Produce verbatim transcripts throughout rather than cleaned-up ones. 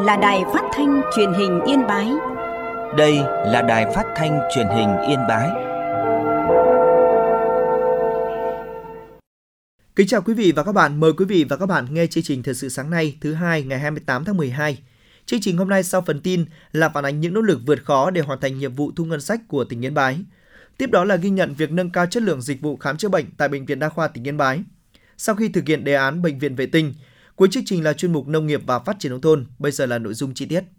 là Đài Phát thanh Truyền hình Yên Bái. Đây là Đài Phát thanh Truyền hình Yên Bái. Kính chào quý vị và các bạn, mời quý vị và các bạn nghe chương trình Thời sự sáng nay thứ hai ngày hai mươi tám tháng mười hai. Chương trình hôm nay sau phần tin là phản ánh những nỗ lực vượt khó để hoàn thành nhiệm vụ thu ngân sách của tỉnh Yên Bái. Tiếp đó là ghi nhận việc nâng cao chất lượng dịch vụ khám chữa bệnh tại Bệnh viện Đa khoa tỉnh Yên Bái. Sau khi thực hiện đề án Bệnh viện vệ tinh, cuối chương trình là chuyên mục Nông nghiệp và Phát triển nông thôn. Bây giờ là nội dung chi tiết.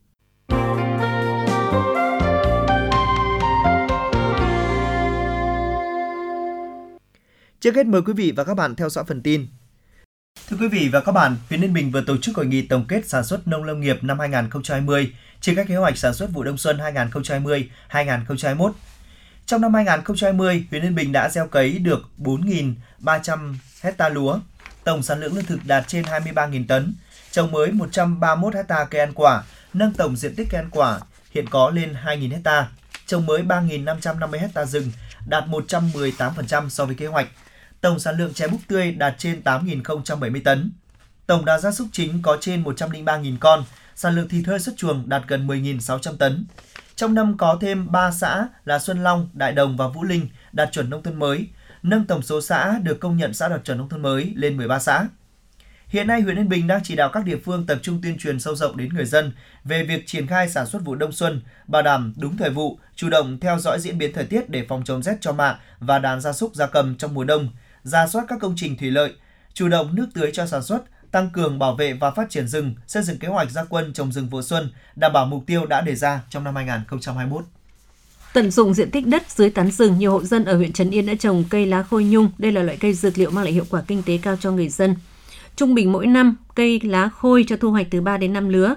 Trước hết mời quý vị và các bạn theo dõi phần tin. Thưa quý vị và các bạn, huyện Yên Bình vừa tổ chức hội nghị tổng kết sản xuất nông lâm nghiệp năm hai không hai không trên các kế hoạch sản xuất vụ đông xuân hai không hai không - hai không hai mốt. Trong năm hai không hai không, huyện Yên Bình đã gieo cấy được bốn nghìn ba trăm ha lúa, tổng sản lượng lương thực đạt trên hai mươi ba nghìn tấn, trồng mới một trăm ba mươi mốt ha cây ăn quả, nâng tổng diện tích cây ăn quả hiện có lên hai nghìn ha, trồng mới ba nghìn năm trăm năm mươi ha rừng, đạt một trăm mười tám phần trăm so với kế hoạch. Tổng sản lượng chè búp tươi đạt trên tám nghìn không trăm bảy mươi tấn. Tổng đàn gia súc chính có trên một trăm lẻ ba nghìn con, sản lượng thịt hơi xuất chuồng đạt gần mười nghìn sáu trăm tấn. Trong năm có thêm ba xã là Xuân Long, Đại Đồng và Vũ Linh đạt chuẩn nông thôn mới, nâng tổng số xã được công nhận xã đạt chuẩn nông thôn mới lên mười ba xã. Hiện nay, huyện Yên Bình đang chỉ đạo các địa phương tập trung tuyên truyền sâu rộng đến người dân về việc triển khai sản xuất vụ đông xuân, bảo đảm đúng thời vụ, chủ động theo dõi diễn biến thời tiết để phòng chống rét cho mạ và đàn gia súc gia cầm trong mùa đông, rà soát các công trình thủy lợi, chủ động nước tưới cho sản xuất, tăng cường bảo vệ và phát triển rừng, xây dựng kế hoạch ra quân trồng rừng vụ xuân, đảm bảo mục tiêu đã đề ra trong năm hai không hai mốt. Tận dụng diện tích đất dưới tán rừng, nhiều hộ dân ở huyện Trấn Yên đã trồng cây lá khôi nhung. Đây là loại cây dược liệu mang lại hiệu quả kinh tế cao cho người dân. Trung bình mỗi năm, cây lá khôi cho thu hoạch từ ba đến năm lứa.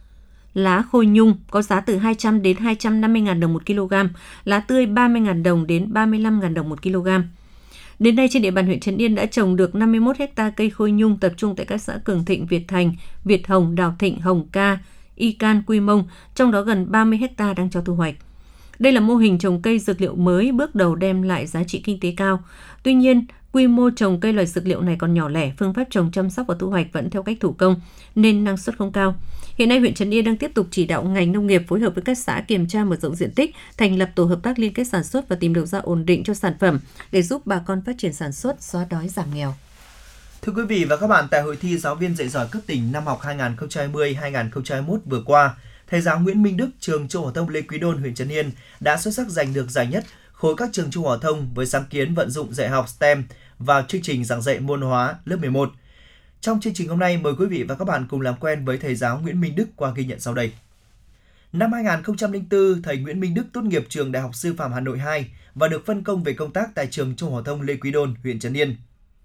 Lá khôi nhung có giá từ hai trăm đến hai trăm năm mươi nghìn đồng một kg, lá tươi ba mươi nghìn đồng đến ba mươi lăm nghìn đồng một kg. Đến nay, trên địa bàn huyện Trấn Yên đã trồng được năm mươi mốt ha cây khôi nhung tập trung tại các xã Cường Thịnh, Việt Thành, Việt Hồng, Đào Thịnh, Hồng Ca, Y Can, Quy Mông, trong đó gần ba mươi ha đang cho thu hoạch. Đây là mô hình trồng cây dược liệu mới bước đầu đem lại giá trị kinh tế cao. Tuy nhiên, quy mô trồng cây loài dược liệu này còn nhỏ lẻ, phương pháp trồng chăm sóc và thu hoạch vẫn theo cách thủ công nên năng suất không cao. Hiện nay, huyện Trấn Yên đang tiếp tục chỉ đạo ngành nông nghiệp phối hợp với các xã kiểm tra mở rộng diện tích, thành lập tổ hợp tác liên kết sản xuất và tìm đầu ra ổn định cho sản phẩm để giúp bà con phát triển sản xuất, xóa đói giảm nghèo. Thưa quý vị và các bạn, tại hội thi giáo viên dạy giỏi cấp tỉnh năm học hai không hai không - hai không hai mốt vừa qua, thầy giáo Nguyễn Minh Đức, trường Trung học phổ thông Lê Quý Đôn, huyện Trấn Yên đã xuất sắc giành được giải nhất khối các trường trung học phổ thông với sáng kiến vận dụng dạy học ét tê e em vào chương trình giảng dạy môn hóa lớp mười một. Trong chương trình hôm nay, mời quý vị và các bạn cùng làm quen với thầy giáo Nguyễn Minh Đức qua ghi nhận sau đây. Năm hai không không bốn, thầy Nguyễn Minh Đức tốt nghiệp trường Đại học Sư phạm Hà Nội hai và được phân công về công tác tại trường Trung học phổ thông Lê Quý Đôn, huyện Trấn Yên.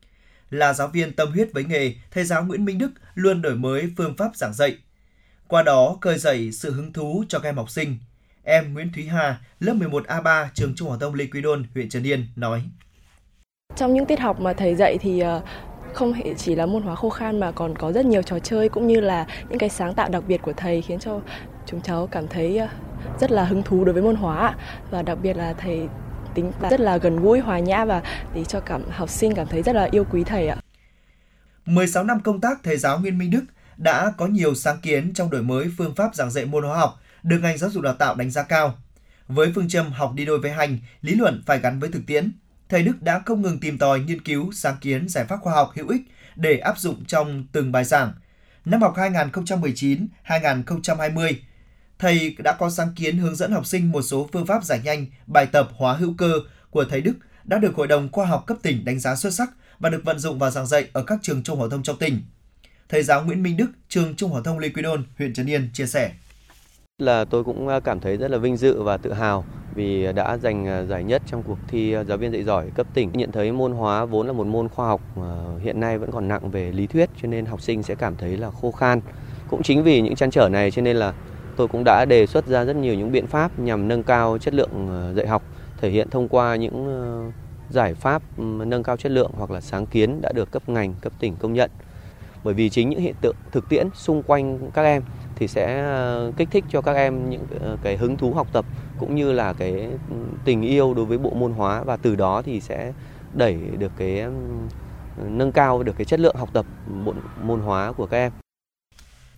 Là giáo viên tâm huyết với nghề, thầy giáo Nguyễn Minh Đức luôn đổi mới phương pháp giảng dạy. Qua đó, khơi dậy sự hứng thú cho các em học sinh. Em Nguyễn Thúy Hà, lớp mười một A ba, trường Trung học phổ thông Lê Quý Đôn, huyện Trấn Yên nói: Trong những tiết học mà thầy dạy thì không chỉ là môn hóa khô khan mà còn có rất nhiều trò chơi cũng như là những cái sáng tạo đặc biệt của thầy khiến cho chúng cháu cảm thấy rất là hứng thú đối với môn hóa, và đặc biệt là thầy tính rất là gần gũi, hòa nhã và để cho cảm học sinh cảm thấy rất là yêu quý thầy ạ. mười sáu năm công tác, thầy giáo Nguyễn Minh Đức đã có nhiều sáng kiến trong đổi mới phương pháp giảng dạy môn hóa học, được ngành giáo dục đào tạo đánh giá cao. Với phương châm học đi đôi với hành, lý luận phải gắn với thực tiễn, thầy Đức đã không ngừng tìm tòi, nghiên cứu, sáng kiến giải pháp khoa học hữu ích để áp dụng trong từng bài giảng. Năm học hai không một chín - hai không hai không, thầy đã có sáng kiến hướng dẫn học sinh một số phương pháp giải nhanh bài tập hóa hữu cơ của thầy Đức đã được Hội đồng Khoa học cấp tỉnh đánh giá xuất sắc và được vận dụng vào giảng dạy ở các trường trung học phổ thông trong tỉnh. Thầy giáo Nguyễn Minh Đức, trường Trung học phổ thông Lê Quý Đôn, huyện Trấn Yên chia sẻ: Là tôi cũng cảm thấy rất là vinh dự và tự hào vì đã giành giải nhất trong cuộc thi giáo viên dạy giỏi cấp tỉnh. Nhận thấy môn hóa vốn là một môn khoa học hiện nay vẫn còn nặng về lý thuyết, cho nên học sinh sẽ cảm thấy là khô khan. Cũng chính vì những trăn trở này cho nên là tôi cũng đã đề xuất ra rất nhiều những biện pháp nhằm nâng cao chất lượng dạy học, thể hiện thông qua những giải pháp nâng cao chất lượng hoặc là sáng kiến đã được cấp ngành, cấp tỉnh công nhận. Bởi vì chính những hiện tượng thực tiễn xung quanh các em thì sẽ kích thích cho các em những cái hứng thú học tập cũng như là cái tình yêu đối với bộ môn hóa, và từ đó thì sẽ đẩy được cái nâng cao được cái chất lượng học tập bộ môn hóa của các em.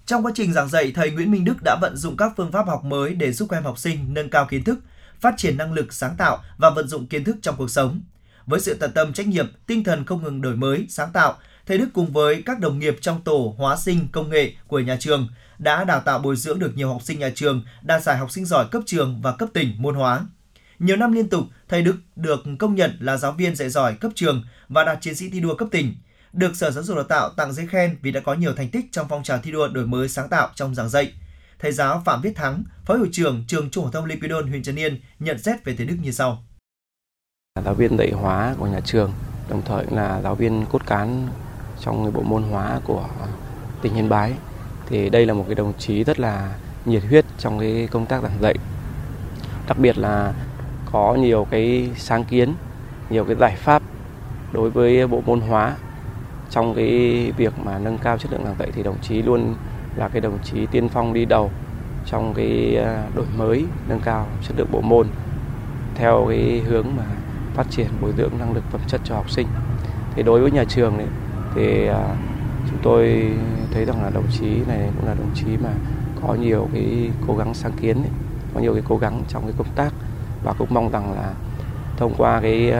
Trong quá trình giảng dạy, thầy Nguyễn Minh Đức đã vận dụng các phương pháp học mới để giúp các em học sinh nâng cao kiến thức, phát triển năng lực sáng tạo và vận dụng kiến thức trong cuộc sống. Với sự tận tâm trách nhiệm, tinh thần không ngừng đổi mới, sáng tạo, thầy Đức cùng với các đồng nghiệp trong tổ hóa sinh công nghệ của nhà trường đã đào tạo bồi dưỡng được nhiều học sinh nhà trường đạt giải học sinh giỏi cấp trường và cấp tỉnh môn hóa. Nhiều năm liên tục, thầy Đức được công nhận là giáo viên dạy giỏi cấp trường và đạt chiến sĩ thi đua cấp tỉnh, được Sở Giáo dục Đào tạo tặng giấy khen vì đã có nhiều thành tích trong phong trào thi đua đổi mới sáng tạo trong giảng dạy. Thầy giáo Phạm Viết Thắng, Phó hiệu trưởng trường Trung học phổ thông Lipidon, huyện Trấn Yên nhận xét về thầy Đức như sau. Giáo viên dạy hóa của nhà trường, đồng thời là giáo viên cốt cán trong bộ môn hóa của tỉnh Yên Bái. Thì đây là một cái đồng chí rất là nhiệt huyết trong cái công tác giảng dạy. Đặc biệt là có nhiều cái sáng kiến, nhiều cái giải pháp đối với bộ môn hóa. Trong cái việc mà nâng cao chất lượng giảng dạy thì đồng chí luôn là cái đồng chí tiên phong đi đầu trong cái đổi mới, nâng cao chất lượng bộ môn theo cái hướng mà phát triển bồi dưỡng năng lực phẩm chất cho học sinh. Thì đối với nhà trường này, thì chúng tôi thấy rằng là đồng chí này cũng là đồng chí mà có nhiều cái cố gắng sáng kiến, ấy, có nhiều cái cố gắng trong cái công tác, và cũng mong rằng là thông qua cái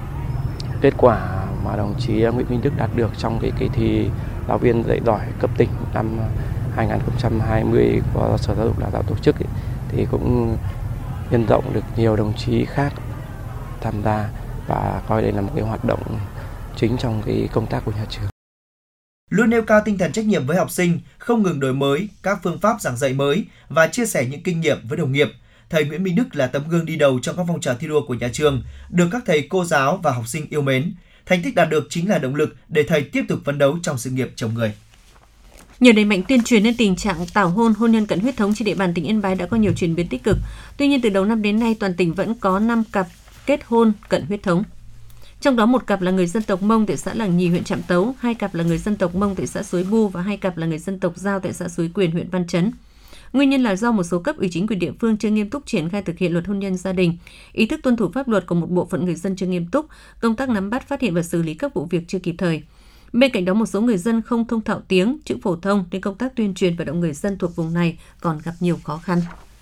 kết quả mà đồng chí Nguyễn Minh Đức đạt được trong cái kỳ thi giáo viên dạy giỏi cấp tỉnh năm hai không hai không của Sở Giáo dục Đào tạo tổ chức ấy, thì cũng nhân rộng được nhiều đồng chí khác tham gia và coi đây là một cái hoạt động chính trong cái công tác của nhà trường. Luôn nêu cao tinh thần trách nhiệm với học sinh, không ngừng đổi mới các phương pháp giảng dạy mới và chia sẻ những kinh nghiệm với đồng nghiệp. Thầy Nguyễn Minh Đức là tấm gương đi đầu trong các phong trào thi đua của nhà trường, được các thầy cô giáo và học sinh yêu mến. Thành tích đạt được chính là động lực để thầy tiếp tục phấn đấu trong sự nghiệp chồng người. Nhờ đẩy mạnh tuyên truyền nên tình trạng tảo hôn, hôn nhân cận huyết thống trên địa bàn tỉnh Yên Bái đã có nhiều chuyển biến tích cực. Tuy nhiên, từ đầu năm đến nay, toàn tỉnh vẫn có năm cặp kết hôn cận huyết thống. Trong đó một cặp là người dân tộc Mông tại xã Làng Nhì, huyện Trạm Tấu, hai cặp là người dân tộc Mông tại xã Suối Bu và hai cặp là người dân tộc Dao tại xã Suối Quyền, huyện Văn Chấn. Nguyên nhân là do một số cấp ủy chính quyền địa phương chưa nghiêm túc triển khai thực hiện luật hôn nhân gia đình, ý thức tuân thủ pháp luật của một bộ phận người dân chưa nghiêm túc, công tác nắm bắt, phát hiện và xử lý các vụ việc chưa kịp thời. Bên cạnh đó, một số người dân không thông thạo tiếng, chữ phổ thông nên công tác tuyên truyền vận động người dân thuộc vùng này còn gặp nhiều khó khăn.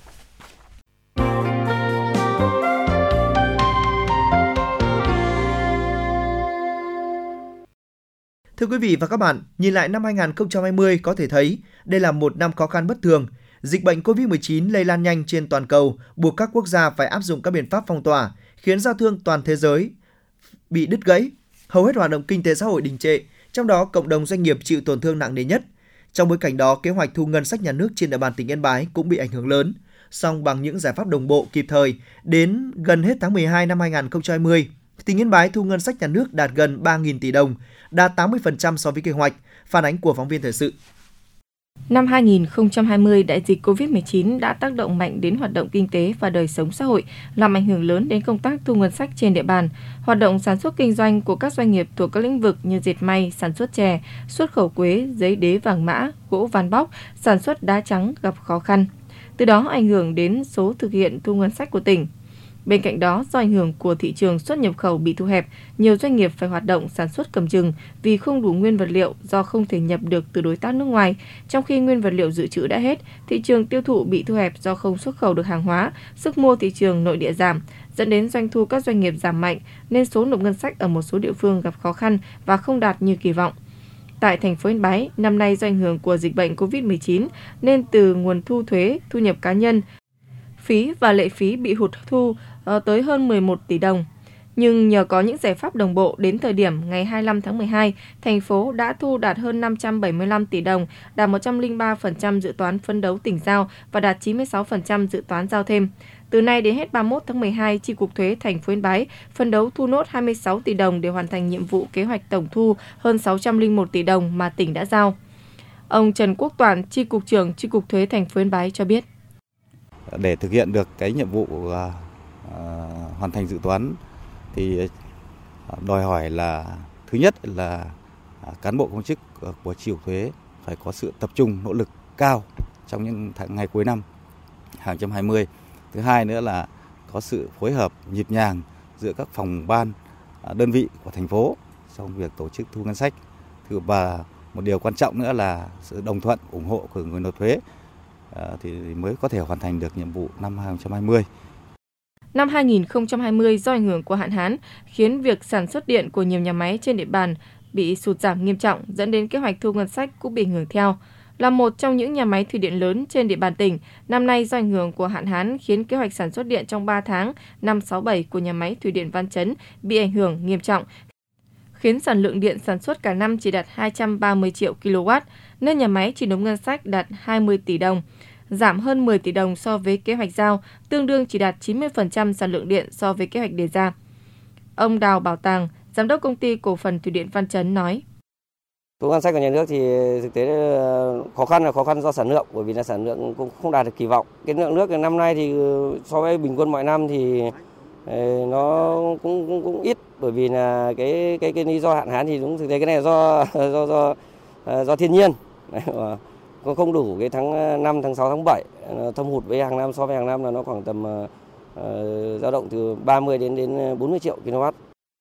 Thưa quý vị và các bạn, nhìn lại năm hai không hai không có thể thấy đây là một năm khó khăn bất thường. Dịch bệnh cô vít mười chín lây lan nhanh trên toàn cầu, buộc các quốc gia phải áp dụng các biện pháp phong tỏa, khiến giao thương toàn thế giới bị đứt gãy. Hầu hết hoạt động kinh tế xã hội đình trệ, trong đó cộng đồng doanh nghiệp chịu tổn thương nặng nề nhất. Trong bối cảnh đó, kế hoạch thu ngân sách nhà nước trên địa bàn tỉnh Yên Bái cũng bị ảnh hưởng lớn. Song bằng những giải pháp đồng bộ kịp thời, đến gần hết tháng mười hai năm hai không hai không, tỉnh Yên Bái thu ngân sách nhà nước đạt gần ba nghìn tỷ đồng, đạt tám mươi phần trăm so với kế hoạch. Phản ánh của phóng viên thời sự. Năm hai không hai không, đại dịch cô vít mười chín đã tác động mạnh đến hoạt động kinh tế và đời sống xã hội, làm ảnh hưởng lớn đến công tác thu ngân sách trên địa bàn. Hoạt động sản xuất kinh doanh của các doanh nghiệp thuộc các lĩnh vực như dệt may, sản xuất chè, xuất khẩu quế, giấy đế vàng mã, gỗ ván bóc, sản xuất đá trắng gặp khó khăn. Từ đó ảnh hưởng đến số thực hiện thu ngân sách của tỉnh. Bên cạnh đó, do ảnh hưởng của thị trường xuất nhập khẩu bị thu hẹp, nhiều doanh nghiệp phải hoạt động sản xuất cầm chừng vì không đủ nguyên vật liệu do không thể nhập được từ đối tác nước ngoài. Trong khi nguyên vật liệu dự trữ đã hết, thị trường tiêu thụ bị thu hẹp do không xuất khẩu được hàng hóa, sức mua thị trường nội địa giảm, dẫn đến doanh thu các doanh nghiệp giảm mạnh nên số nộp ngân sách ở một số địa phương gặp khó khăn và không đạt như kỳ vọng. Tại thành phố Yên Bái, năm nay do ảnh hưởng của dịch bệnh cô vít mười chín nên từ nguồn thu thuế, thu nhập cá nhân, phí và lệ phí bị hụt thu tới hơn mười một tỷ đồng. Nhưng nhờ có những giải pháp đồng bộ, đến thời điểm ngày hai mươi lăm tháng mười hai, thành phố đã thu đạt hơn năm trăm bảy mươi lăm tỷ đồng, đạt một trăm lẻ ba phần trăm dự toán phấn đấu tỉnh giao và đạt chín mươi sáu phần trăm dự toán giao thêm. Từ nay đến hết ba mươi mốt tháng mười hai, Chi cục Thuế thành phố Yên Bái phấn đấu thu nốt hai mươi sáu tỷ đồng để hoàn thành nhiệm vụ kế hoạch tổng thu hơn sáu trăm lẻ một tỷ đồng mà tỉnh đã giao. Ông Trần Quốc Toản, Chi cục trưởng Chi cục Thuế thành phố Yên Bái cho biết. Để thực hiện được cái nhiệm vụ uh, hoàn thành dự toán thì đòi hỏi là thứ nhất là cán bộ công chức của Chi cục Thuế phải có sự tập trung nỗ lực cao trong những tháng ngày cuối năm hai không hai không. Thứ hai nữa là có sự phối hợp nhịp nhàng giữa các phòng ban, đơn vị của thành phố trong việc tổ chức thu ngân sách. Thứ ba một điều quan trọng nữa là sự đồng thuận, ủng hộ của người nộp thuế thì mới có thể hoàn thành được nhiệm vụ năm hai không hai không. Năm hai nghìn không trăm hai mươi do ảnh hưởng của hạn hán khiến việc sản xuất điện của nhiều nhà máy trên địa bàn bị sụt giảm nghiêm trọng, dẫn đến kế hoạch thu ngân sách cũng bị ảnh hưởng theo. Là một trong những nhà máy thủy điện lớn trên địa bàn tỉnh, năm nay do ảnh hưởng của hạn hán khiến kế hoạch sản xuất điện trong ba tháng năm sáu bảy của nhà máy thủy điện Văn Chấn bị ảnh hưởng nghiêm trọng, khiến sản lượng điện sản xuất cả năm chỉ đạt hai trăm ba mươi triệu ki lô oát, nên nhà máy chỉ nộp ngân sách đạt hai mươi tỷ đồng, giảm hơn mười tỷ đồng so với kế hoạch giao, tương đương chỉ đạt chín mươi phần trăm sản lượng điện so với kế hoạch đề ra. Ông Đào Bảo Tàng, Giám đốc Công ty Cổ phần Thủy điện Văn Chấn nói: Thu ngân sách của nhà nước thì thực tế khó khăn là khó khăn do sản lượng, bởi vì là sản lượng cũng không đạt được kỳ vọng. Cái lượng nước năm nay thì so với bình quân mọi năm thì nó cũng cũng, cũng ít, bởi vì là cái cái cái lý do hạn hán thì đúng thực tế cái này là do do do do thiên nhiên. Có không đủ cái tháng năm, tháng sáu, tháng bảy, thâm hụt với hàng năm so với hàng năm là nó khoảng tầm dao động từ ba mươi đến đến bốn mươi triệu ki lô oát.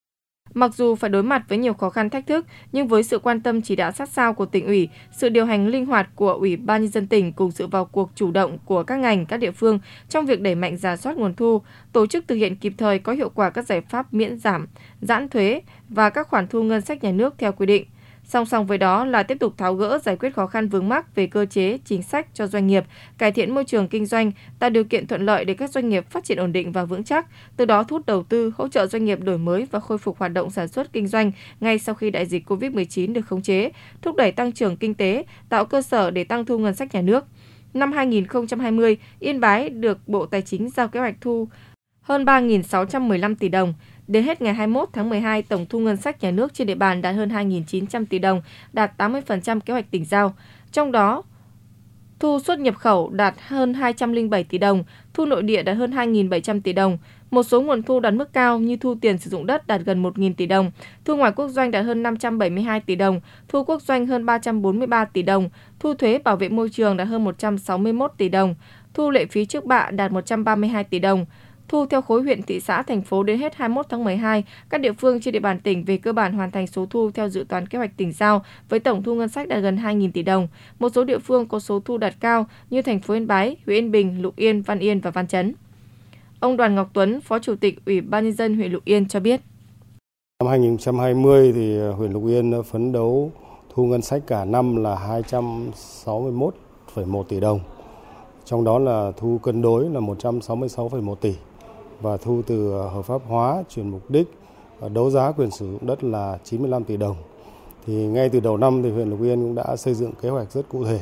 Mặc dù phải đối mặt với nhiều khó khăn thách thức, nhưng với sự quan tâm chỉ đạo sát sao của tỉnh ủy, sự điều hành linh hoạt của Ủy ban Nhân dân tỉnh cùng sự vào cuộc chủ động của các ngành, các địa phương trong việc đẩy mạnh rà soát nguồn thu, tổ chức thực hiện kịp thời có hiệu quả các giải pháp miễn giảm, giãn thuế và các khoản thu ngân sách nhà nước theo quy định. Song song với đó là tiếp tục tháo gỡ giải quyết khó khăn vướng mắc về cơ chế, chính sách cho doanh nghiệp, cải thiện môi trường kinh doanh, tạo điều kiện thuận lợi để các doanh nghiệp phát triển ổn định và vững chắc, từ đó thu hút đầu tư, hỗ trợ doanh nghiệp đổi mới và khôi phục hoạt động sản xuất kinh doanh ngay sau khi đại dịch covid mười chín được khống chế, thúc đẩy tăng trưởng kinh tế, tạo cơ sở để tăng thu ngân sách nhà nước. Năm hai nghìn không trăm hai mươi, Yên Bái được Bộ Tài chính giao kế hoạch thu hơn ba nghìn sáu trăm mười lăm tỷ đồng. Đến hết ngày hai mươi mốt tháng mười hai, tổng thu ngân sách nhà nước trên địa bàn đạt hơn hai nghìn chín trăm tỷ đồng, đạt tám mươi phần trăm kế hoạch tỉnh giao. Trong đó, thu xuất nhập khẩu đạt hơn hai trăm lẻ bảy tỷ đồng, thu nội địa đạt hơn hai nghìn bảy trăm tỷ đồng. Một số nguồn thu đạt mức cao như thu tiền sử dụng đất đạt gần một nghìn tỷ đồng, thu ngoài quốc doanh đạt hơn năm trăm bảy mươi hai tỷ đồng, thu quốc doanh hơn ba trăm bốn mươi ba tỷ đồng, thu thuế bảo vệ môi trường đạt hơn một trăm sáu mươi mốt tỷ đồng, thu lệ phí trước bạ đạt một trăm ba mươi hai tỷ đồng. Thu theo khối huyện, thị xã, thành phố đến hết hai mươi mốt tháng mười hai, các địa phương trên địa bàn tỉnh về cơ bản hoàn thành số thu theo dự toán kế hoạch tỉnh giao với tổng thu ngân sách đạt gần hai nghìn tỷ đồng. Một số địa phương có số thu đạt cao như thành phố Yên Bái, huyện Yên Bình, Lục Yên, Văn Yên và Văn Chấn. Ông Đoàn Ngọc Tuấn, Phó Chủ tịch Ủy ban Nhân dân huyện Lục Yên cho biết. Năm hai nghìn không trăm hai mươi thì huyện Lục Yên phấn đấu thu ngân sách cả năm là hai trăm sáu mươi mốt phẩy một tỷ đồng. Trong đó là thu cân đối là một trăm sáu mươi sáu phẩy một tỷ. Và thu từ hợp pháp hóa, chuyển mục đích, đấu giá quyền sử dụng đất là chín mươi lăm tỷ đồng. Thì ngay từ đầu năm thì huyện Lục Yên cũng đã xây dựng kế hoạch rất cụ thể,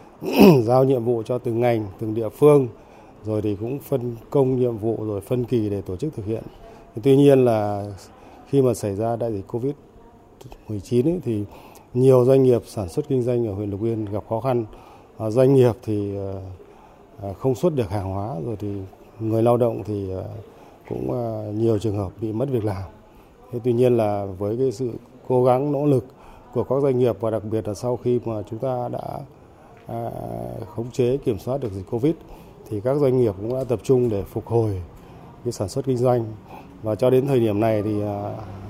giao nhiệm vụ cho từng ngành, từng địa phương, rồi thì cũng phân công nhiệm vụ rồi phân kỳ để tổ chức thực hiện. Tuy nhiên là khi mà xảy ra đại dịch covid mười chín ấy, thì nhiều doanh nghiệp sản xuất kinh doanh ở huyện Lục Yên gặp khó khăn. Doanh nghiệp thì không xuất được hàng hóa, rồi thì người lao động thì cũng nhiều trường hợp bị mất việc làm. Thế tuy nhiên là với cái sự cố gắng nỗ lực của các doanh nghiệp và đặc biệt là sau khi mà chúng ta đã à, khống chế kiểm soát được dịch Covid thì các doanh nghiệp cũng đã tập trung để phục hồi cái sản xuất kinh doanh, và cho đến thời điểm này thì à,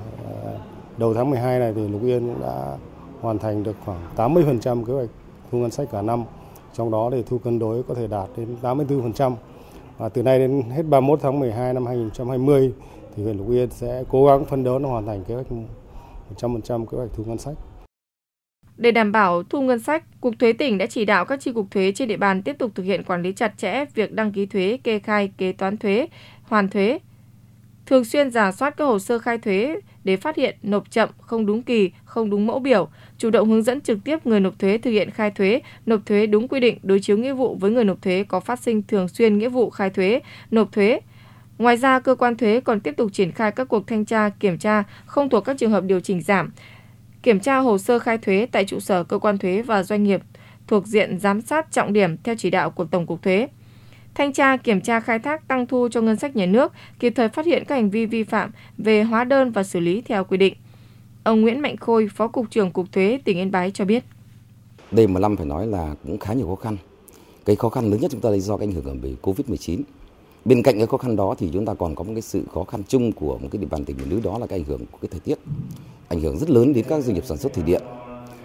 đầu tháng mười hai này thì Lục Yên cũng đã hoàn thành được khoảng tám mươi phần trăm kế hoạch thu ngân sách cả năm, trong đó thì thu cân đối có thể đạt đến tám mươi tư phần trăm. Và từ nay đến hết ba mươi mốt tháng mười hai năm hai nghìn không trăm hai mươi thì huyện Lục Yên sẽ cố gắng phấn đấu hoàn thành kế hoạch một trăm phần trăm kế hoạch thu ngân sách. Để đảm bảo thu ngân sách, Cục Thuế tỉnh đã chỉ đạo các chi cục thuế trên địa bàn tiếp tục thực hiện quản lý chặt chẽ việc đăng ký thuế, kê khai, kế toán thuế, hoàn thuế, thường xuyên rà soát các hồ sơ khai thuế để phát hiện nộp chậm, không đúng kỳ, không đúng mẫu biểu, chủ động hướng dẫn trực tiếp người nộp thuế thực hiện khai thuế, nộp thuế đúng quy định, đối chiếu nghĩa vụ với người nộp thuế có phát sinh thường xuyên nghĩa vụ khai thuế, nộp thuế. Ngoài ra, cơ quan thuế còn tiếp tục triển khai các cuộc thanh tra, kiểm tra không thuộc các trường hợp điều chỉnh giảm, kiểm tra hồ sơ khai thuế tại trụ sở cơ quan thuế và doanh nghiệp thuộc diện giám sát trọng điểm theo chỉ đạo của Tổng cục Thuế. Thanh tra, kiểm tra khai thác tăng thu cho ngân sách nhà nước, kịp thời phát hiện các hành vi vi phạm về hóa đơn và xử lý theo quy định. Ông Nguyễn Mạnh Khôi, Phó Cục trưởng Cục Thuế tỉnh Yên Bái cho biết. Đây một năm phải nói là cũng khá nhiều khó khăn. Cái khó khăn lớn nhất chúng ta là do cái ảnh hưởng bởi covid mười chín. Bên cạnh cái khó khăn đó thì chúng ta còn có một cái sự khó khăn chung của một cái địa bàn tỉnh miền núi, đó là cái ảnh hưởng của cái thời tiết. Ảnh hưởng rất lớn đến các doanh nghiệp sản xuất thủy điện.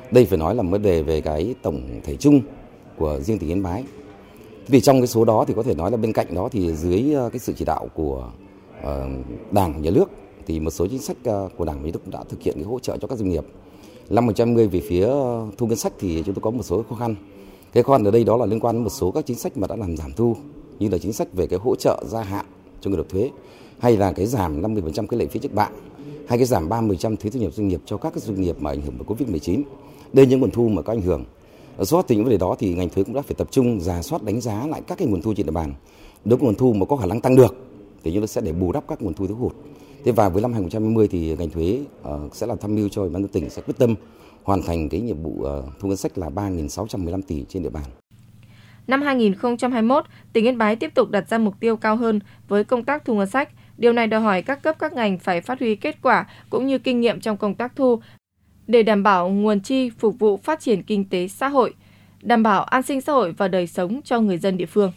Đây phải nói là vấn đề về cái tổng thể chung của riêng tỉnh Yên Bái. Vì trong cái số đó thì có thể nói là bên cạnh đó thì dưới cái sự chỉ đạo của uh, Đảng, Nhà nước thì một số chính sách uh, của Đảng, Nhà nước cũng đã thực hiện cái hỗ trợ cho các doanh nghiệp. Năm một trăm mươi về phía thu ngân sách thì chúng tôi có một số khó khăn. Cái khó khăn ở đây đó là liên quan đến một số các chính sách mà đã làm giảm thu, như là chính sách về cái hỗ trợ gia hạn cho người nộp thuế, hay là cái giảm năm mươi phần trăm cái lệ phí trước bạ, hay cái giảm ba mươi phần trăm thuế thu nhập doanh nghiệp cho các cái doanh nghiệp mà ảnh hưởng bởi covid mười chín. Đây là những nguồn thu mà có ảnh hưởng. Ở suốt từ những vấn đề đó thì ngành thuế cũng đã phải tập trung rà soát, đánh giá lại các cái nguồn thu trên địa bàn. Nếu nguồn thu mà có khả năng tăng được thì chúng ta sẽ để bù đắp các nguồn thu thiếu hụt. Thế và với năm hai không hai không thì ngành thuế uh, sẽ làm tham mưu cho Ủy ban nhân dân tỉnh sẽ quyết tâm hoàn thành cái nhiệm vụ uh, thu ngân sách là ba nghìn sáu trăm mười lăm tỷ trên địa bàn. Năm hai nghìn không trăm hai mươi mốt, tỉnh Yên Bái tiếp tục đặt ra mục tiêu cao hơn với công tác thu ngân sách. Điều này đòi hỏi các cấp các ngành phải phát huy kết quả cũng như kinh nghiệm trong công tác thu để đảm bảo nguồn chi phục vụ phát triển kinh tế xã hội, đảm bảo an sinh xã hội và đời sống cho người dân địa phương.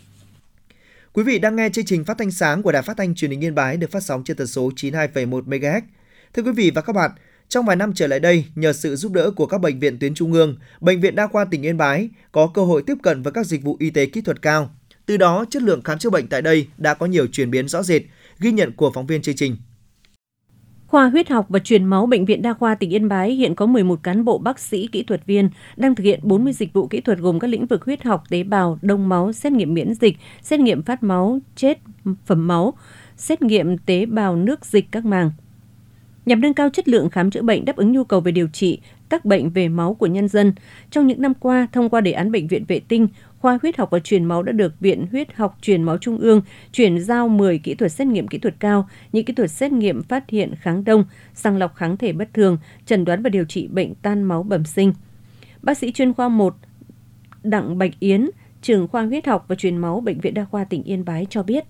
Quý vị đang nghe chương trình phát thanh sáng của Đài Phát thanh Truyền hình Yên Bái được phát sóng trên tần số chín mươi hai phẩy một mê ga héc. Thưa quý vị và các bạn, trong vài năm trở lại đây, nhờ sự giúp đỡ của các bệnh viện tuyến trung ương, Bệnh viện Đa khoa tỉnh Yên Bái có cơ hội tiếp cận với các dịch vụ y tế kỹ thuật cao. Từ đó, chất lượng khám chữa bệnh tại đây đã có nhiều chuyển biến rõ rệt, ghi nhận của phóng viên chương trình. Khoa huyết học và truyền máu Bệnh viện Đa khoa tỉnh Yên Bái hiện có mười một cán bộ bác sĩ kỹ thuật viên đang thực hiện bốn mươi dịch vụ kỹ thuật gồm các lĩnh vực huyết học, tế bào, đông máu, xét nghiệm miễn dịch, xét nghiệm phát máu, chết, phẩm máu, xét nghiệm tế bào nước dịch các màng. Nhằm nâng cao chất lượng khám chữa bệnh đáp ứng nhu cầu về điều trị các bệnh về máu của nhân dân, trong những năm qua, thông qua đề án Bệnh viện Vệ tinh, Khoa huyết học và truyền máu đã được Viện Huyết học Truyền máu Trung ương chuyển giao mười kỹ thuật xét nghiệm kỹ thuật cao, như kỹ thuật xét nghiệm phát hiện kháng đông, sàng lọc kháng thể bất thường, chẩn đoán và điều trị bệnh tan máu bẩm sinh. Bác sĩ chuyên khoa một Đặng Bạch Yến, trưởng khoa huyết học và truyền máu Bệnh viện Đa khoa tỉnh Yên Bái cho biết.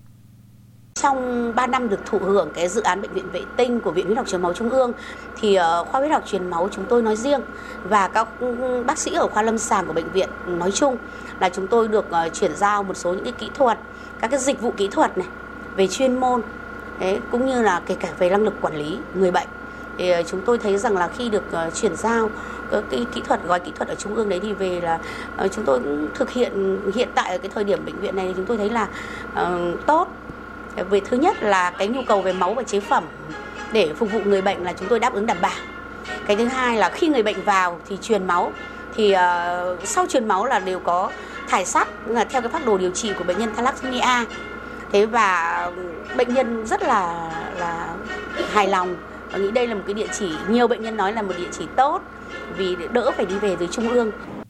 Trong ba năm được thụ hưởng cái dự án Bệnh viện Vệ tinh của Viện Huyết học Truyền máu Trung ương thì khoa huyết học truyền máu chúng tôi nói riêng và các bác sĩ ở khoa lâm sàng của bệnh viện nói chung là chúng tôi được chuyển giao một số những cái kỹ thuật, các cái dịch vụ kỹ thuật này về chuyên môn, đấy, cũng như là kể cả về năng lực quản lý người bệnh. Thì chúng tôi thấy rằng là khi được chuyển giao cái kỹ thuật, gói kỹ thuật ở trung ương đấy thì về là chúng tôi cũng thực hiện hiện tại ở cái thời điểm bệnh viện này thì chúng tôi thấy là uh, tốt. Về thứ nhất là cái nhu cầu về máu và chế phẩm để phục vụ người bệnh là chúng tôi đáp ứng đảm bảo. Cái thứ hai là khi người bệnh vào thì truyền máu thì uh, sau truyền máu là đều có thải sắt là theo cái phác đồ điều trị của bệnh nhân thalassemia. Thế và bệnh nhân rất là là hài lòng và nghĩ đây là một cái địa chỉ, nhiều bệnh nhân nói là một địa chỉ tốt vì đỡ phải đi về từ trung ương.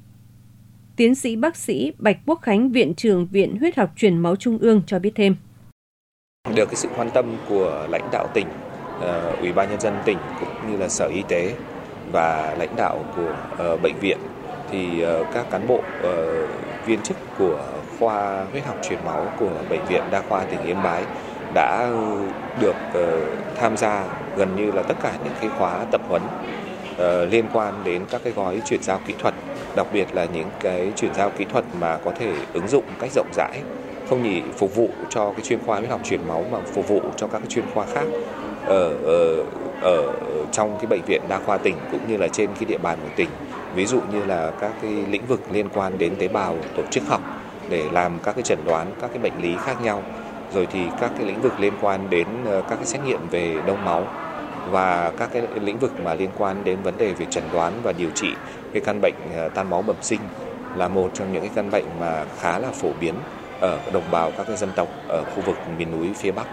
Tiến sĩ bác sĩ Bạch Quốc Khánh, Viện trưởng Viện Huyết học Truyền máu Trung ương cho biết thêm. Được cái sự quan tâm của lãnh đạo tỉnh, uh, Ủy ban nhân dân tỉnh cũng như là Sở Y tế và lãnh đạo của uh, bệnh viện thì uh, các cán bộ uh, viên chức của khoa huyết học truyền máu của Bệnh viện Đa khoa tỉnh Yên Bái đã được uh, tham gia gần như là tất cả những cái khóa tập huấn uh, liên quan đến các cái gói chuyển giao kỹ thuật, đặc biệt là những cái chuyển giao kỹ thuật mà có thể ứng dụng một cách rộng rãi, không chỉ phục vụ cho cái chuyên khoa huyết học truyền máu mà phục vụ cho các cái chuyên khoa khác ở, ở ở trong cái bệnh viện đa khoa tỉnh cũng như là trên cái địa bàn của tỉnh. Ví dụ như là các cái lĩnh vực liên quan đến tế bào tổ chức học để làm các cái chẩn đoán các cái bệnh lý khác nhau, rồi thì các cái lĩnh vực liên quan đến các cái xét nghiệm về đông máu và các cái lĩnh vực mà liên quan đến vấn đề về chẩn đoán và điều trị cái căn bệnh tan máu bẩm sinh là một trong những cái căn bệnh mà khá là phổ biến ở đồng bào các cái dân tộc ở khu vực miền núi phía Bắc.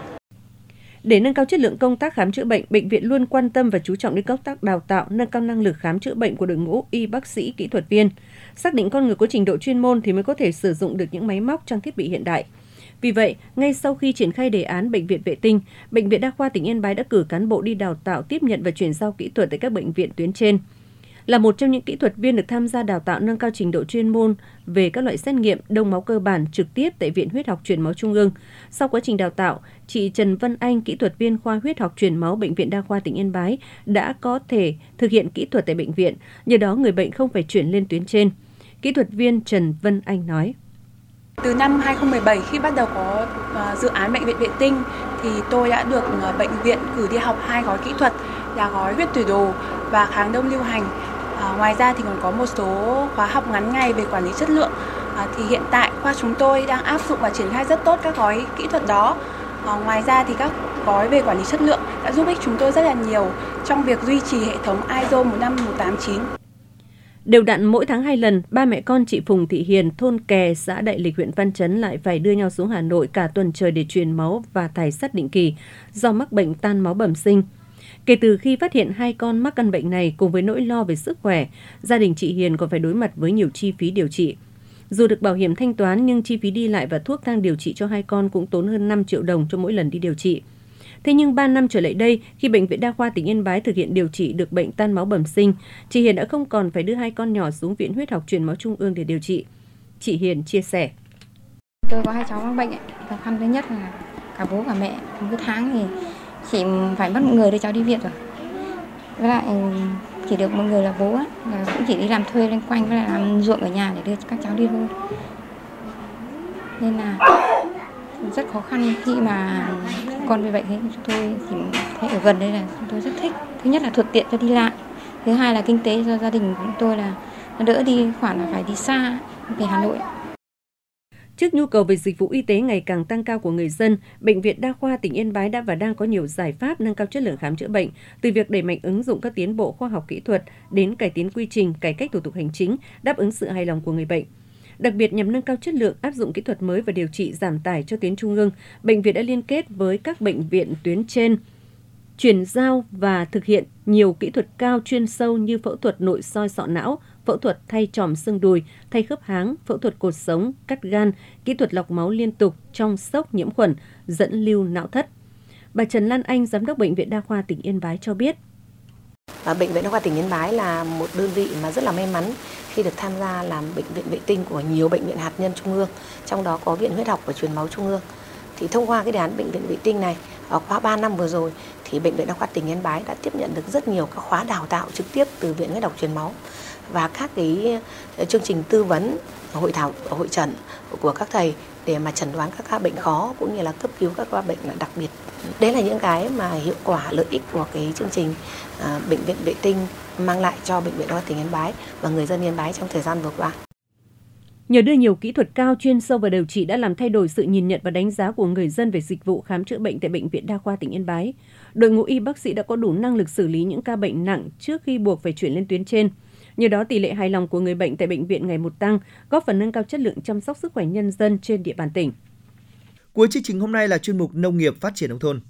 Để nâng cao chất lượng công tác khám chữa bệnh, bệnh viện luôn quan tâm và chú trọng đến công tác đào tạo, nâng cao năng lực khám chữa bệnh của đội ngũ y bác sĩ, kỹ thuật viên. Xác định con người có trình độ chuyên môn thì mới có thể sử dụng được những máy móc, trang thiết bị hiện đại. Vì vậy, ngay sau khi triển khai đề án Bệnh viện Vệ tinh, Bệnh viện Đa khoa tỉnh Yên Bái đã cử cán bộ đi đào tạo, tiếp nhận và chuyển giao kỹ thuật tại các bệnh viện tuyến trên. Là một trong những kỹ thuật viên được tham gia đào tạo nâng cao trình độ chuyên môn về các loại xét nghiệm đông máu cơ bản trực tiếp tại Viện Huyết học Truyền máu Trung ương. Sau quá trình đào tạo, chị Trần Vân Anh, kỹ thuật viên khoa huyết học truyền máu Bệnh viện Đa khoa tỉnh Yên Bái đã có thể thực hiện kỹ thuật tại bệnh viện, nhờ đó người bệnh không phải chuyển lên tuyến trên. Kỹ thuật viên Trần Vân Anh nói. Từ năm hai không một bảy khi bắt đầu có uh, dự án Bệnh viện Vệ tinh thì tôi đã được uh, bệnh viện cử đi học hai gói kỹ thuật là gói huyết tủy đồ và kháng đông lưu hành. À, ngoài ra thì còn có một số khóa học ngắn ngày về quản lý chất lượng. À, thì hiện tại khoa chúng tôi đang áp dụng và triển khai rất tốt các gói kỹ thuật đó. À, ngoài ra thì các gói về quản lý chất lượng đã giúp ích chúng tôi rất là nhiều trong việc duy trì hệ thống i ét o một năm một tám chín. Đều đặn mỗi tháng hai lần, ba mẹ con chị Phùng Thị Hiền, thôn Kè, xã Đại Lịch, huyện Văn Chấn lại phải đưa nhau xuống Hà Nội cả tuần trời để truyền máu và tải sắt định kỳ do mắc bệnh tan máu bẩm sinh. Kể từ khi phát hiện hai con mắc căn bệnh này cùng với nỗi lo về sức khỏe, gia đình chị Hiền còn phải đối mặt với nhiều chi phí điều trị. Dù được bảo hiểm thanh toán nhưng chi phí đi lại và thuốc thang điều trị cho hai con cũng tốn hơn năm triệu đồng cho mỗi lần đi điều trị. Thế nhưng ba năm trở lại đây, khi Bệnh viện Đa khoa tỉnh Yên Bái thực hiện điều trị được bệnh tan máu bẩm sinh, chị Hiền đã không còn phải đưa hai con nhỏ xuống Viện Huyết học Truyền máu Trung ương để điều trị. Chị Hiền chia sẻ. Tôi có hai cháu mắc bệnh, khó khăn thứ nhất là cả bố cả mẹ. Cứ tháng thì chỉ phải mất một người đưa cháu đi viện rồi. Với lại chỉ được một người là bố, là cũng chỉ đi làm thuê lên quanh với lại làm ruộng ở nhà để đưa các cháu đi thôi. Nên là rất khó khăn khi mà con bị bệnh thế. Chúng tôi chỉ thấy ở gần đây là chúng tôi rất thích. Thứ nhất là thuận tiện cho đi lại. Thứ hai là kinh tế cho gia đình của chúng tôi là nó đỡ đi khoản là phải đi xa về Hà Nội. Trước nhu cầu về dịch vụ y tế ngày càng tăng cao của người dân, Bệnh viện Đa khoa tỉnh Yên Bái đã và đang có nhiều giải pháp nâng cao chất lượng khám chữa bệnh, từ việc đẩy mạnh ứng dụng các tiến bộ khoa học kỹ thuật đến cải tiến quy trình, cải cách thủ tục hành chính, đáp ứng sự hài lòng của người bệnh. Đặc biệt nhằm nâng cao chất lượng, áp dụng kỹ thuật mới và điều trị giảm tải cho tuyến trung ương, bệnh viện đã liên kết với các bệnh viện tuyến trên, chuyển giao và thực hiện nhiều kỹ thuật cao chuyên sâu như phẫu thuật nội soi sọ não, phẫu thuật thay tròm xương đùi, thay khớp háng, phẫu thuật cột sống, cắt gan, kỹ thuật lọc máu liên tục trong sốc nhiễm khuẩn, dẫn lưu não thất. Bà Trần Lan Anh, Giám đốc Bệnh viện Đa khoa tỉnh Yên Bái cho biết. Bệnh viện Đa khoa tỉnh Yên Bái là một đơn vị mà rất là may mắn khi được tham gia làm bệnh viện vệ tinh của nhiều bệnh viện hạt nhân trung ương, trong đó có Viện Huyết học và Truyền máu Trung ương. Thì thông qua cái đề án bệnh viện vệ tinh này, ở khóa ba năm vừa rồi thì Bệnh viện Đa khoa tỉnh Yên Bái đã tiếp nhận được rất nhiều các khóa đào tạo trực tiếp từ Viện Huyết học Truyền máu và các cái chương trình tư vấn, hội thảo, hội chẩn của các thầy để mà chẩn đoán các ca bệnh khó cũng như là cấp cứu các ca bệnh là đặc biệt. Đấy là những cái mà hiệu quả lợi ích của cái chương trình à, bệnh viện vệ tinh mang lại cho Bệnh viện Đa khoa tỉnh Yên Bái và người dân Yên Bái trong thời gian vừa qua. Nhờ đưa nhiều kỹ thuật cao chuyên sâu vào điều trị đã làm thay đổi sự nhìn nhận và đánh giá của người dân về dịch vụ khám chữa bệnh tại Bệnh viện Đa khoa tỉnh Yên Bái. Đội ngũ y bác sĩ đã có đủ năng lực xử lý những ca bệnh nặng trước khi buộc phải chuyển lên tuyến trên. Nhờ đó, tỷ lệ hài lòng của người bệnh tại bệnh viện ngày một tăng, góp phần nâng cao chất lượng chăm sóc sức khỏe nhân dân trên địa bàn tỉnh. Cuối chương trình hôm nay là chuyên mục Nông nghiệp phát triển nông thôn.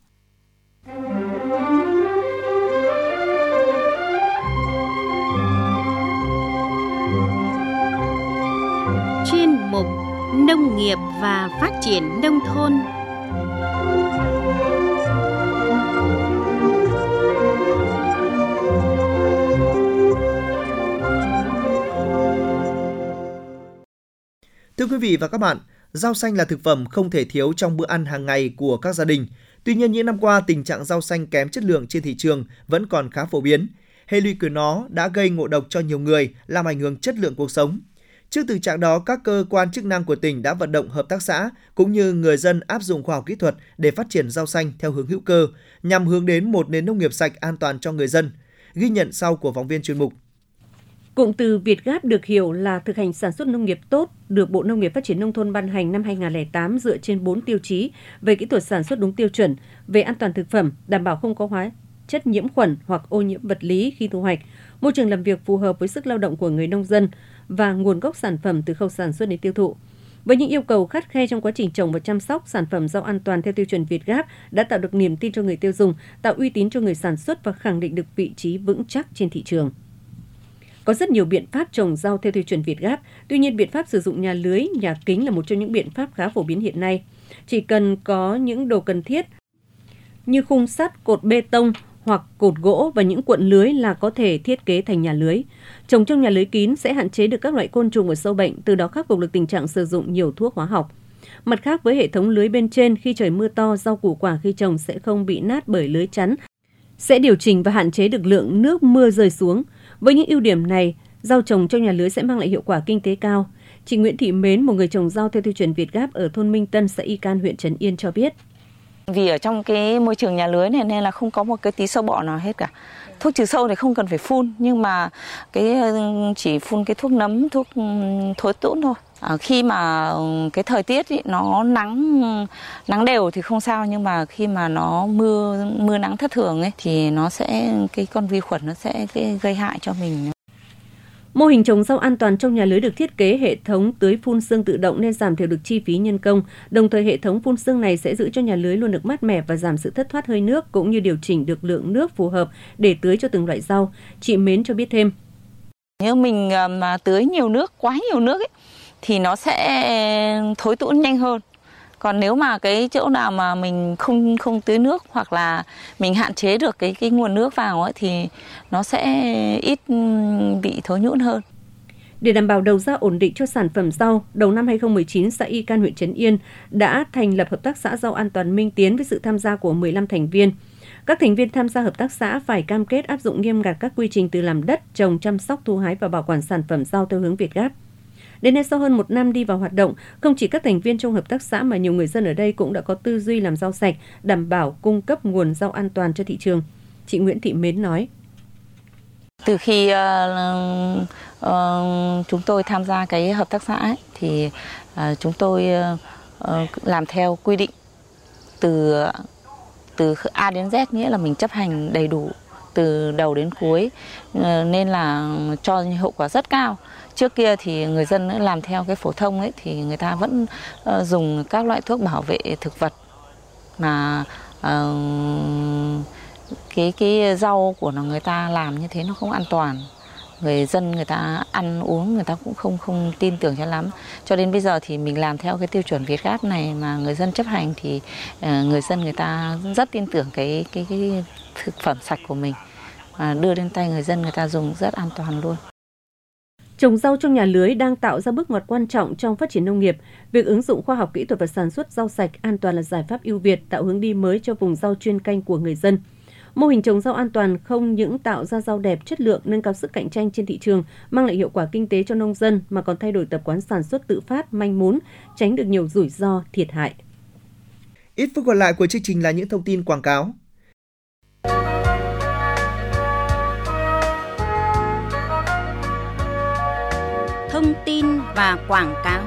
Chuyên mục Nông nghiệp và phát triển nông thôn. Thưa quý vị và các bạn, rau xanh là thực phẩm không thể thiếu trong bữa ăn hàng ngày của các gia đình. Tuy nhiên, những năm qua, tình trạng rau xanh kém chất lượng trên thị trường vẫn còn khá phổ biến. Hệ lụy của nó đã gây ngộ độc cho nhiều người, làm ảnh hưởng chất lượng cuộc sống. Trước thực trạng đó, các cơ quan chức năng của tỉnh đã vận động hợp tác xã cũng như người dân áp dụng khoa học kỹ thuật để phát triển rau xanh theo hướng hữu cơ, nhằm hướng đến một nền nông nghiệp sạch an toàn cho người dân. Ghi nhận sau của phóng viên chuyên mục. Cụm từ Việt Gáp được hiểu là thực hành sản xuất nông nghiệp tốt, được Bộ Nông nghiệp Phát triển Nông thôn ban hành năm hai không không tám dựa trên bốn tiêu chí về kỹ thuật sản xuất đúng tiêu chuẩn, về an toàn thực phẩm, đảm bảo không có hóa chất nhiễm khuẩn hoặc ô nhiễm vật lý khi thu hoạch, môi trường làm việc phù hợp với sức lao động của người nông dân và nguồn gốc sản phẩm từ khâu sản xuất đến tiêu thụ. Với những yêu cầu khắt khe trong quá trình trồng và chăm sóc, sản phẩm rau an toàn theo tiêu chuẩn Việt Gáp đã tạo được niềm tin cho người tiêu dùng, tạo uy tín cho người sản xuất và khẳng định được vị trí vững chắc trên thị trường. Có rất nhiều biện pháp trồng rau theo tiêu chuẩn Việt Gáp, tuy nhiên biện pháp sử dụng nhà lưới, nhà kính là một trong những biện pháp khá phổ biến hiện nay. Chỉ cần có những đồ cần thiết như khung sắt, cột bê tông hoặc cột gỗ và những cuộn lưới là có thể thiết kế thành nhà lưới. Trồng trong nhà lưới kín sẽ hạn chế được các loại côn trùng và sâu bệnh, từ đó khắc phục được tình trạng sử dụng nhiều thuốc hóa học. Mặt khác, với hệ thống lưới bên trên, khi trời mưa to, rau củ quả khi trồng sẽ không bị nát bởi lưới chắn, sẽ điều chỉnh và hạn chế được lượng nước mưa rơi xuống. Với những ưu điểm này, rau trồng trong nhà lưới sẽ mang lại hiệu quả kinh tế cao. Chị Nguyễn Thị Mến, một người trồng rau theo tiêu chuẩn Việt Gáp ở thôn Minh Tân, xã Y Can, huyện Trấn Yên cho biết. Vì ở trong cái môi trường nhà lưới này nên là không có một cái tí sâu bọ nào hết cả. Thuốc trừ sâu thì không cần phải phun, nhưng mà cái chỉ phun cái thuốc nấm, thuốc thối tũn thôi. À, khi mà cái thời tiết ý, nó nắng nắng đều thì không sao, nhưng mà khi mà nó mưa mưa nắng thất thường ấy thì nó sẽ cái con vi khuẩn nó sẽ gây hại cho mình. Mô hình trồng rau an toàn trong nhà lưới được thiết kế hệ thống tưới phun sương tự động nên giảm thiểu được chi phí nhân công. Đồng thời hệ thống phun sương này sẽ giữ cho nhà lưới luôn được mát mẻ và giảm sự thất thoát hơi nước, cũng như điều chỉnh được lượng nước phù hợp để tưới cho từng loại rau. Chị Mến cho biết thêm. Nếu mình mà tưới nhiều nước, quá nhiều nước ấy, thì nó sẽ thối tũn nhanh hơn. Còn nếu mà cái chỗ nào mà mình không không tưới nước hoặc là mình hạn chế được cái cái nguồn nước vào ấy, thì nó sẽ ít bị thối nhũn hơn. Để đảm bảo đầu ra ổn định cho sản phẩm rau, đầu năm hai không một chín, xã Y Can, huyện Trấn Yên đã thành lập hợp tác xã rau an toàn Minh Tiến với sự tham gia của mười lăm thành viên. Các thành viên tham gia hợp tác xã phải cam kết áp dụng nghiêm ngặt các quy trình từ làm đất, trồng, chăm sóc, thu hái và bảo quản sản phẩm rau theo hướng Việt Gáp. Đến nay, sau hơn một năm đi vào hoạt động, không chỉ các thành viên trong hợp tác xã mà nhiều người dân ở đây cũng đã có tư duy làm rau sạch, đảm bảo cung cấp nguồn rau an toàn cho thị trường. Chị Nguyễn Thị Mến nói. Từ khi uh, uh, chúng tôi tham gia cái hợp tác xã ấy, thì uh, chúng tôi uh, uh, làm theo quy định từ từ A đến Z, nghĩa là mình chấp hành đầy đủ từ đầu đến cuối, uh, nên là cho hiệu quả rất cao. Trước kia thì người dân làm theo cái phổ thông ấy thì người ta vẫn uh, dùng các loại thuốc bảo vệ thực vật mà uh, cái cái rau của nó người ta làm như thế nó không an toàn. Người dân người ta ăn uống người ta cũng không không tin tưởng cho lắm. Cho đến bây giờ thì mình làm theo cái tiêu chuẩn Việt Gáp này mà người dân chấp hành thì uh, người dân người ta rất tin tưởng cái cái cái thực phẩm sạch của mình, và đưa đến tay người dân người ta dùng rất an toàn luôn. Trồng rau trong nhà lưới đang tạo ra bước ngoặt quan trọng trong phát triển nông nghiệp. Việc ứng dụng khoa học kỹ thuật và sản xuất rau sạch an toàn là giải pháp ưu việt, tạo hướng đi mới cho vùng rau chuyên canh của người dân. Mô hình trồng rau an toàn không những tạo ra rau đẹp, chất lượng, nâng cao sức cạnh tranh trên thị trường, mang lại hiệu quả kinh tế cho nông dân, mà còn thay đổi tập quán sản xuất tự phát, manh mún, tránh được nhiều rủi ro, thiệt hại. Ít phút còn lại của chương trình là những thông tin quảng cáo. Thông tin và quảng cáo.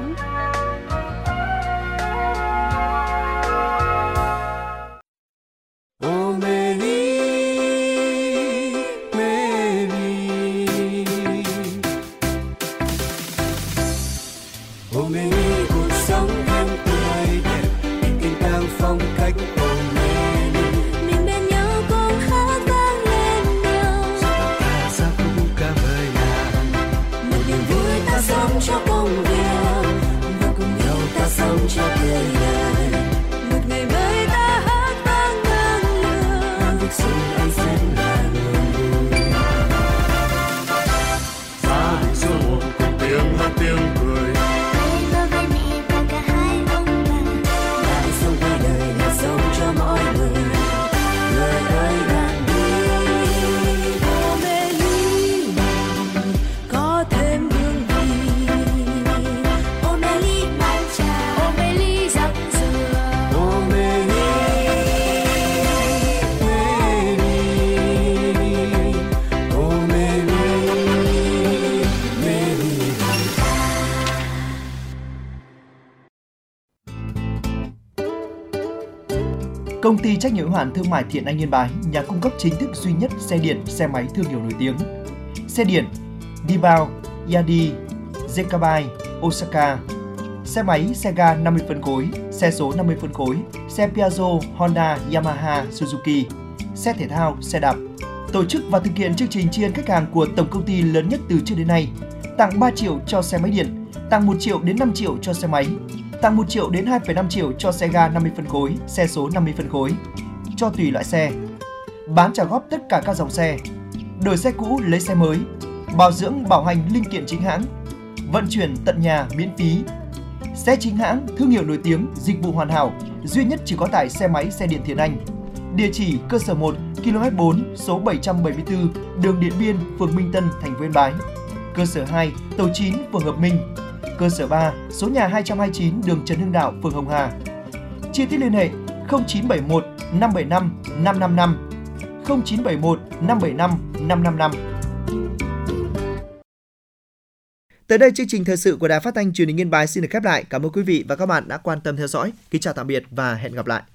Công ty trách nhiệm hữu hạn thương mại Thiện Anh Yên Bái, nhà cung cấp chính thức duy nhất xe điện, xe máy thương hiệu nổi tiếng. Xe điện Dibao, Yadi, Zekabai, Osaka. Xe máy Sega năm mươi phân khối, xe số năm mươi phân khối, xe Piaggio, Honda, Yamaha, Suzuki. Xe thể thao, xe đạp. Tổ chức và thực hiện chương trình tri ân khách hàng của tổng công ty lớn nhất từ trước đến nay. Tặng ba triệu cho xe máy điện, tặng một triệu đến năm triệu cho xe máy, tặng một triệu đến hai phẩy năm triệu cho xe ga năm mươi phân khối, xe số năm mươi phân khối, cho tùy loại xe. Bán trả góp tất cả các dòng xe, đổi xe cũ lấy xe mới, bảo dưỡng bảo hành linh kiện chính hãng, vận chuyển tận nhà miễn phí. Xe chính hãng, thương hiệu nổi tiếng, dịch vụ hoàn hảo, duy nhất chỉ có tại xe máy xe điện Thiện Anh. Địa chỉ cơ sở một, ki lô mét bốn, số bảy trăm bảy mươi tư, đường Điện Biên, phường Minh Tân, thành phố Yên Bái. Cơ sở hai, tổ chín, phường Hợp Minh. Cơ sở ba, số nhà hai trăm hai mươi chín, đường Trần Hưng Đạo, phường Hồng Hà. Chi tiết liên hệ không chín bảy một năm bảy năm năm năm năm, không chín bảy một năm bảy năm năm năm năm. Tới đây chương trình thời sự của Đài Phát thanh Truyền hình Yên Bái xin được khép lại. Cảm ơn quý vị và các bạn đã quan tâm theo dõi. Kính chào tạm biệt và hẹn gặp lại.